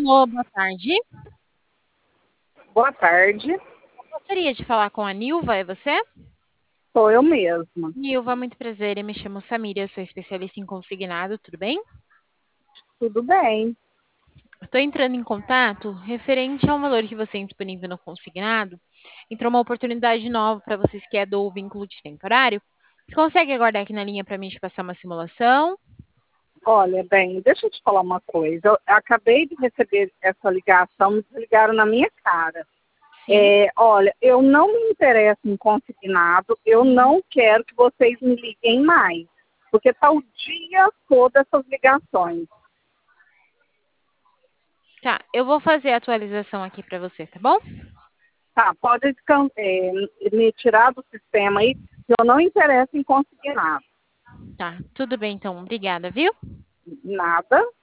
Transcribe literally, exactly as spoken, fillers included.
Alô, boa tarde. Boa tarde, Gostaria de falar com a Nilva, é você? sou eu mesma. Nilva, muito prazer, eu me chamo Samira, eu sou especialista em consignado, tudo bem? Tudo bem? Estou entrando em contato referente ao valor que você tem disponível no consignado. Entrou uma oportunidade nova para vocês que é do vínculo de temporário. Você consegue aguardar aqui na linha para mim te passar uma simulação? Olha, bem, deixa eu te falar uma coisa. Eu acabei de receber essa ligação, me desligaram na minha cara. Sim. É, olha, eu não me interesso em consignado, eu não quero que vocês me liguem mais, porque está o dia todo essas ligações. Tá, eu vou fazer a atualização aqui para você, tá bom? Tá, pode descan- é, me tirar do sistema aí, que eu não interesso em consignado. Tá, tudo bem então, obrigada, viu? Nada.